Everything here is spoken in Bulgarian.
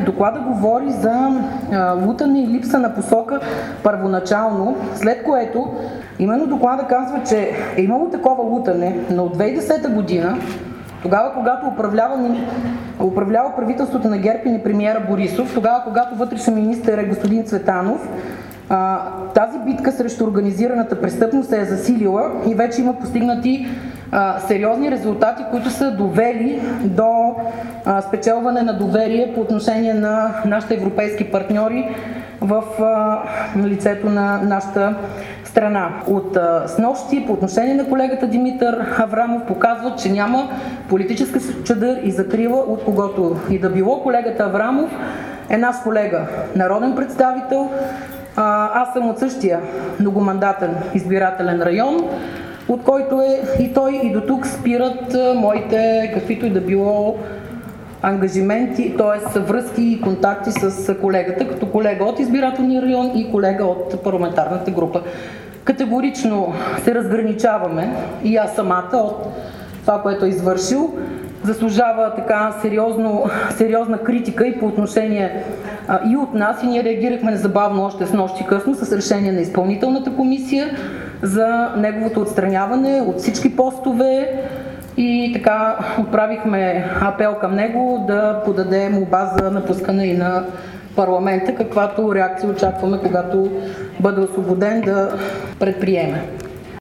доклада говори за лутане и липса на посока първоначално, след което именно доклада казва, че е имало такова лутане, но от 2010 година, тогава когато управлява правителството на ГЕРБ и на премиера Борисов, тогава когато вътрешен министър е господин Цветанов, тази битка срещу организираната престъпност се е засилила и вече има постигнати сериозни резултати, които са довели до спечелване на доверие по отношение на нашите европейски партньори в лицето на нашата страна. От снощи по отношение на колегата Димитър Аврамов показва, че няма политическа чадър и закрила от когото и да било. Колегата Аврамов е наш колега, народен представител. Аз съм от същия многомандатен избирателен район, от който е и той, и до тук спират моите каквито и да било ангажименти, т.е. връзки и контакти с колегата, като колега от избирателния район и колега от парламентарната група. Категорично се разграничаваме и аз самата от това, което е извършил. Заслужава така сериозна критика и по отношение и от нас, и ние реагирахме незабавно още снощи късно с решение на изпълнителната комисия за неговото отстраняване от всички постове и така отправихме апел към него да подаде молба за напускане и на парламента, каквато реакция очакваме, когато бъде освободен, да предприеме.